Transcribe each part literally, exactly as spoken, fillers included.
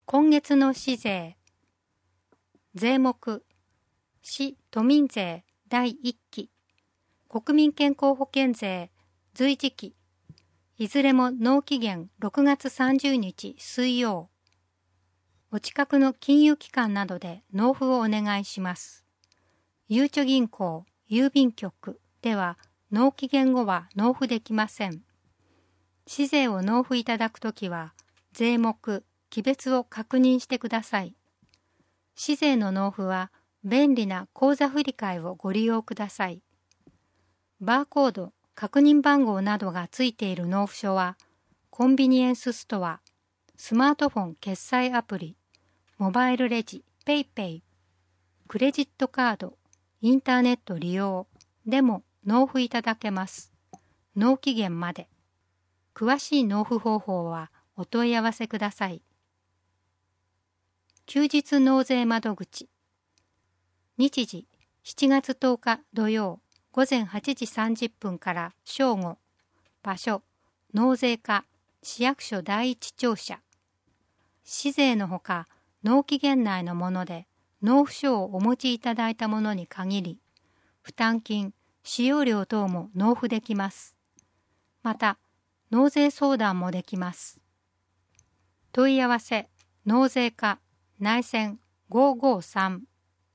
今月の市税。税目、市都民税だいいっき、国民健康保険税随時期、いずれも納期限ろくがつさんじゅうにち水曜。お近くの金融機関などで納付をお願いします。ゆうちょ銀行、郵便局では納期限後は納付できません。市税を納付いただくときは、税目、期別を確認してください。市税の納付は便利な口座振替をご利用ください。バーコード、確認番号などがついている納付書は、コンビニエンスストア、スマートフォン決済アプリ、モバイルレジ、ペイペイ、クレジットカード、インターネット利用でも納付いただけます。納期限まで。詳しい納付方法はお問い合わせください。休日納税窓口。日時しちがつとおか土曜午前はちじさんじゅっぷんから正午。場所納税課市役所第一庁舎。市税のほか納期限内のもので納付書をお持ちいただいたものに限り、負担金、使用料等も納付できます。また、納税相談もできます。問い合わせ納税課内線ごーごーさん。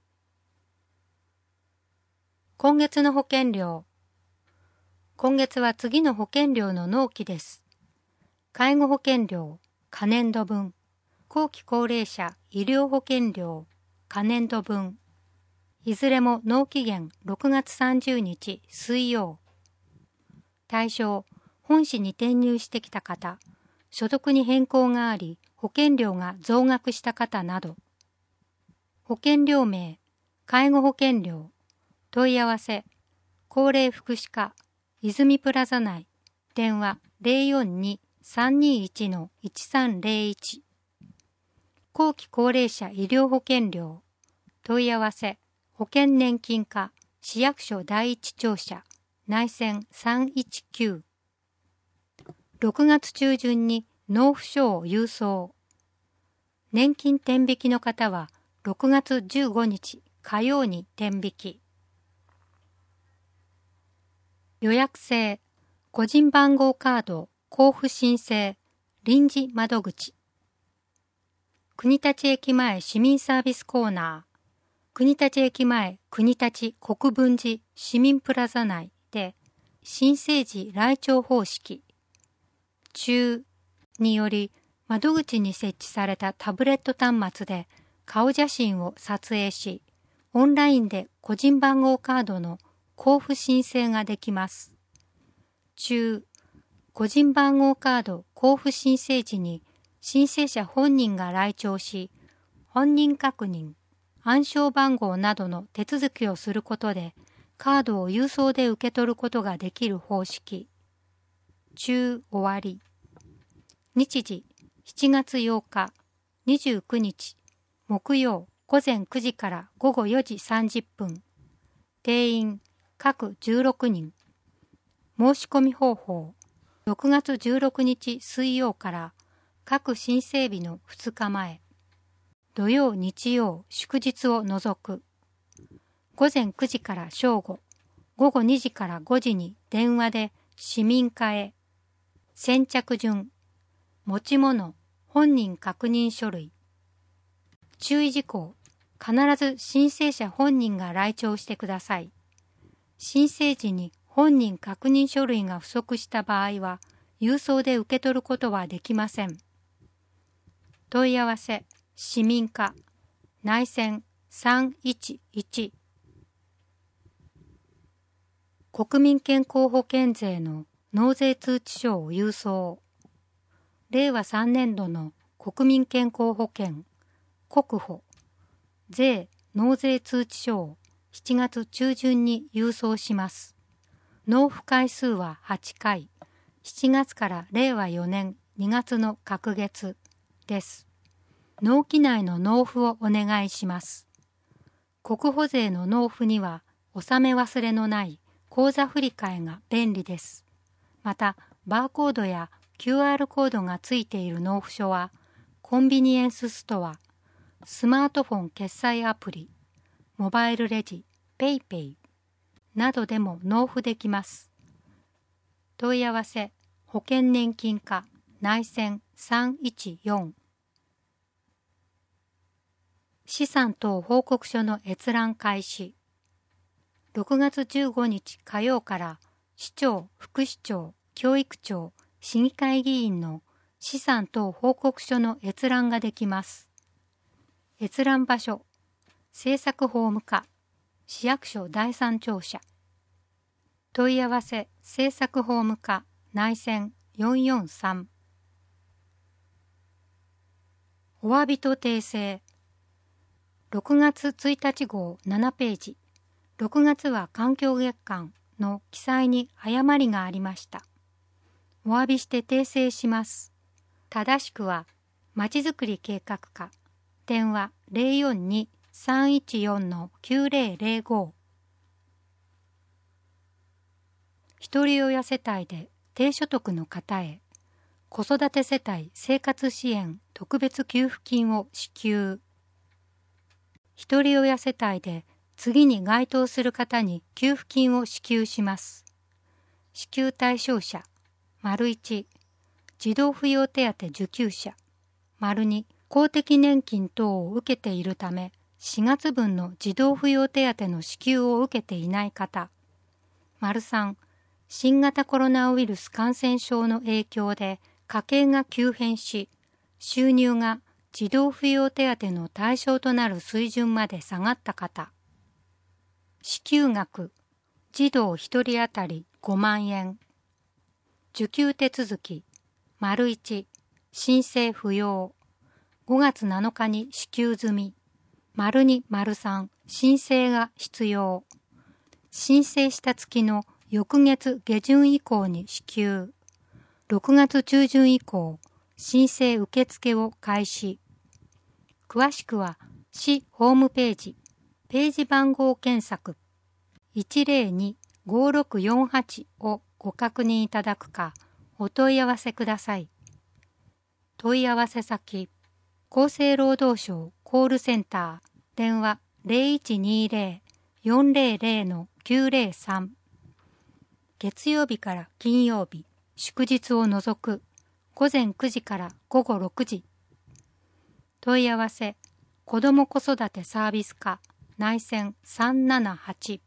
今月の保険料。今月は次の保険料の納期です。介護保険料、可年度分。後期高齢者医療保険料、可年度分。いずれも納期限ろくがつさんじゅうにち水曜。対象、本市に転入してきた方、所得に変更があり、保険料が増額した方など。保険料名、介護保険料、問い合わせ、高齢福祉課、泉プラザ内、電話 ゼロよんに さんにいち いちさんゼロいち。後期高齢者医療保険料、問い合わせ、保険年金課、市役所第一庁舎、内線さんいちきゅう。ろくがつ中旬に納付書を郵送。年金天引きの方はろくがつじゅうごにち火曜に天引き。予約制、個人番号カード交付申請、臨時窓口。国立駅前市民サービスコーナー、国立駅前国立国分寺市民プラザ内で新生児来庁方式。中により窓口に設置されたタブレット端末で顔写真を撮影し、オンラインで個人番号カードの交付申請ができます。中、個人番号カード交付申請時に申請者本人が来庁し、本人確認、暗証番号などの手続きをすることでカードを郵送で受け取ることができる方式。中終わり。日時しちがつようかにじゅうくにち木曜午前くじから午後よじさんじゅっぷん。定員各じゅうろくにん。申し込み方法ろくがつじゅうろくにち水曜から各申請日のふつかまえ。土曜日曜祝日を除く。午前くじから正午、午後にじからごじに電話で市民課へ。先着順、持ち物、本人確認書類。注意事項、必ず申請者本人が来庁してください。申請時に本人確認書類が不足した場合は、郵送で受け取ることはできません。問い合わせ、市民課、内線さんいちいち。国民健康保険税の納税通知書を郵送。れいわさんねんどの国民健康保険、国保、税納税通知書をしちがつちゅうじゅんに郵送します。納付回数ははちかい、しちがつかられいわよねんにがつの隔月です。納期内の納付をお願いします。国保税の納付には納め忘れのない口座振替が便利です。また、バーコードや キューアール コードがついている納付書は、 コンビニエンスストア、スマートフォン決済アプリ、モバイルレジ、ペイペイなどでも納付できます。問い合わせ、保険年金課内線さんいちよん。資産等報告書の閲覧開始。ろくがつじゅうごにち火曜から市長、副市長、教育長、市議会議員の資産等報告書の閲覧ができます。閲覧場所、政策法務課、市役所第三庁舎。問い合わせ、政策法務課内線よんよんさん。お詫びと訂正。ろくがつついたち号ななページ。ろくがつは環境月間の記載に誤りがありました。お詫びして訂正します。正しくは、まちづくり計画課、電話 ゼロよんに さんいちよん きゅうゼロゼロご。ひとり親世帯で低所得の方へ、子育て世帯生活支援特別給付金を支給。ひとり親世帯で次に該当する方に給付金を支給します。支給対象者、丸いち、児童扶養手当受給者、丸に、公的年金等を受けているため、しがつぶんの児童扶養手当の支給を受けていない方、丸さん、新型コロナウイルス感染症の影響で家計が急変し、収入が児童扶養手当の対象となる水準まで下がった方。支給額、児童ひとり当たりごまんえん。受給手続き、丸いち、申請不要。ごがつなのかに支給済み。丸に、丸さん、申請が必要。申請した月の翌月下旬以降に支給。ろくがつちゅうじゅん以降、申請受付を開始。詳しくは、市ホームページ、ページ番号検索、いちゼロに ごろくよんはち をご確認いただくか、お問い合わせください。問い合わせ先、厚生労働省コールセンター、電話 ゼロいちにゼロ よんゼロゼロ きゅうゼロさん。月曜日から金曜日、祝日を除く、ごぜんくじからごごろくじ。問い合わせ、子ども子育てサービス課、内線さんななはち。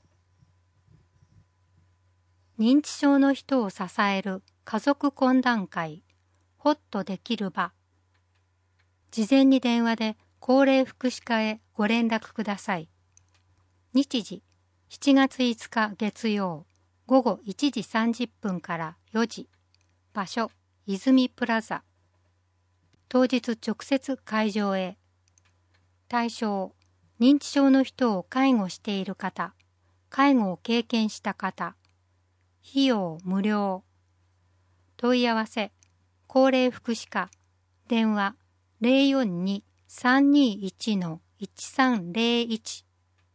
認知症の人を支える家族懇談会、ホッとできる場。事前に電話で高齢福祉課へご連絡ください。日時、しちがついつか月曜、ごごいちじさんじゅっぷんからよじ。場所、泉プラザ。当日直接会場へ。対象、認知症の人を介護している方、介護を経験した方。費用無料。問い合わせ、高齢福祉課、電話 ゼロよんに さんにいち いちさんゼロいち。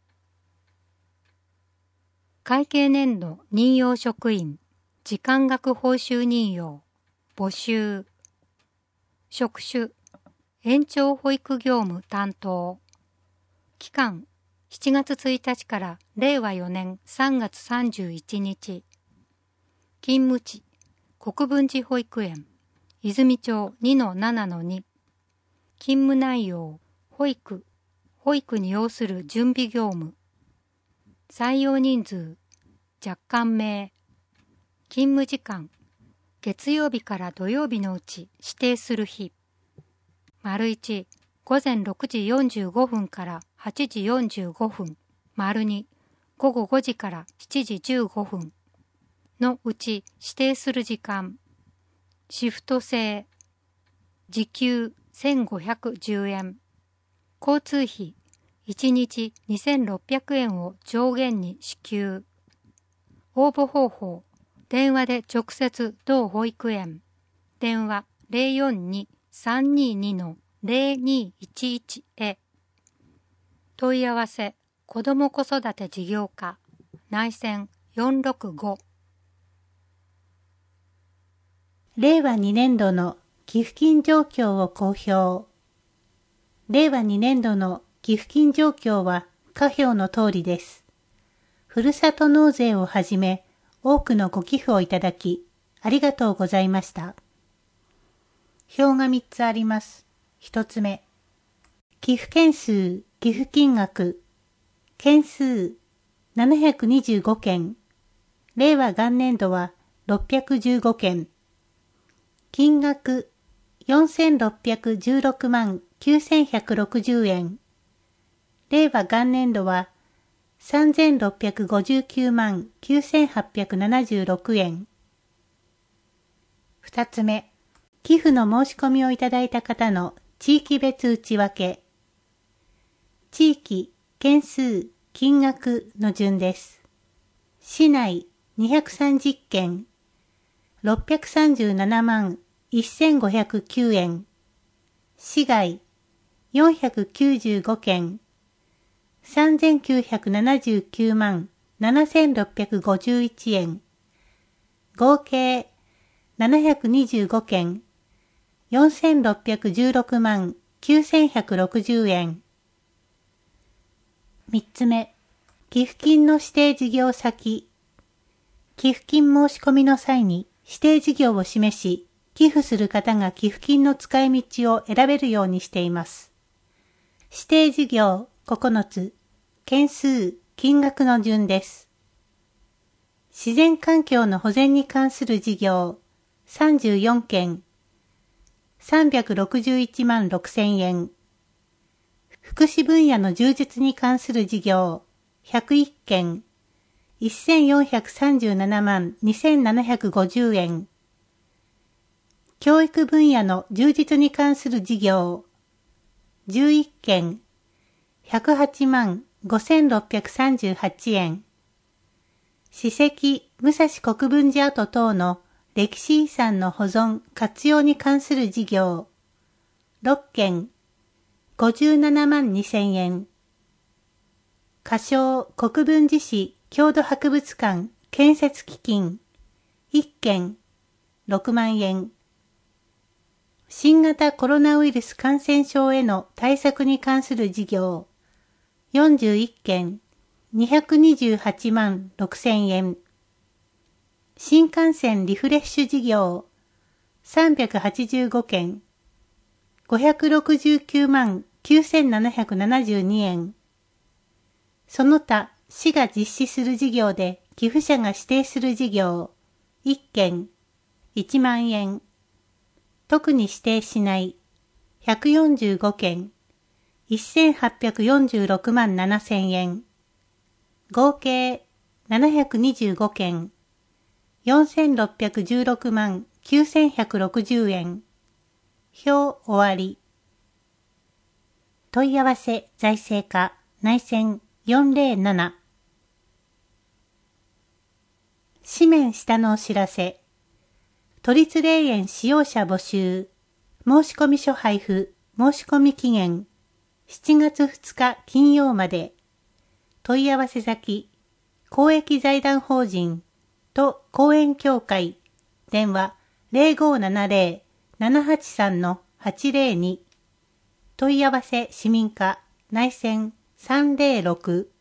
会計年度任用職員、時間額報酬任用、募集。職種、延長保育業務担当。期間、しちがつついたちかられいわよねんさんがつさんじゅういちにち。勤務地、国分寺保育園、泉町 にのななのに。勤務内容、保育、保育に要する準備業務。採用人数、若干名。勤務時間、月曜日から土曜日のうち指定する日。丸いち、ごぜんろくじよんじゅうごふんからはちじよんじゅうごふん。丸に、ごごごじからしちじじゅうごふん。のうち指定する時間。シフト制。時給せんごひゃくじゅうえん。交通費いちにちにせんろっぴゃくえんを上限に支給。応募方法、電話で直接同保育園。電話 ゼロよんに さんにに ゼロにいちいち へ。問い合わせ、子ども子育て事業課、内線よんろくご。 れいわにねんどの寄付金状況を公表。れいわにねんどの寄付金状況は下表の通りです。ふるさと納税をはじめ、多くのご寄付をいただき、ありがとうございました。表がみっつあります。ひとつめ。寄付件数、寄付金額。件数、ななひゃくにじゅうごけん。れいわ元年度はろっぴゃくじゅうごけん。金額、よんせんろっぴゃくじゅうろくまんきゅうせんひゃくろくじゅうえん。れいわ元年度はさんぜんろっぴゃくごじゅうきゅうまんきゅうせんはっぴゃくななじゅうろくえん。二つ目、寄付の申し込みをいただいた方の地域別内訳。地域、件数、金額の順です。市内にひゃくさんじゅっけん、ろっぴゃくさんじゅうななまんせんごひゃくきゅうえん。市外よんひゃくきゅうじゅうごけん、さんぜんきゅうひゃくななじゅうきゅうまんななせんろっぴゃくごじゅういちえん。合計ななひゃくにじゅうごけん、よんせんろっぴゃくじゅうろくまんきゅうせんひゃくろくじゅうえん。三つ目、寄付金の指定事業先。寄付金申し込みの際に指定事業を示し、寄付する方が寄付金の使い道を選べるようにしています。指定事業ここのつ、件数、金額の順です。自然環境の保全に関する事業さんじゅうよんけん、さんびゃくろくじゅういちまんろくせんえん。福祉分野の充実に関する事業ひゃくいっけん、せんよんひゃくさんじゅうななまんにせんななひゃくごじゅうえん。教育分野の充実に関する事業じゅういっけん、ひゃくはちまんごせんろっぴゃくさんじゅうはちえん。史跡武蔵国分寺跡等の歴史遺産の保存・活用に関する事業ろっけん、ごじゅうななまんにせんえん。仮称国分寺市郷土博物館建設基金いっけん、ろくまんえん。新型コロナウイルス感染症への対策に関する事業よんじゅういっけん、にひゃくにじゅうはちまんろくせんえん。新幹線リフレッシュ事業さんびゃくはちじゅうごけん、ごひゃくろくじゅうきゅうまんきゅうせんななひゃくななじゅうにえん。その他、市が実施する事業で寄付者が指定する事業いっけん、いちまんえん。特に指定しないひゃくよんじゅうごけん、せんはっぴゃくよんじゅうろくまんななせんえん。合計ななひゃくにじゅうごけん、よんせんろっぴゃくじゅうろくまんきゅうせんひゃくろくじゅうえん。表終わり。問い合わせ財政課内線よんぜろなな。紙面下のお知らせ。都立霊園使用者募集。申込書配布。申込期限。しちがつふつか金曜まで。問い合わせ先。公益財団法人と公園協会。電話 ゼロごななゼロ ななはちさん はちゼロに。問い合わせ市民課内線さんゼロろく。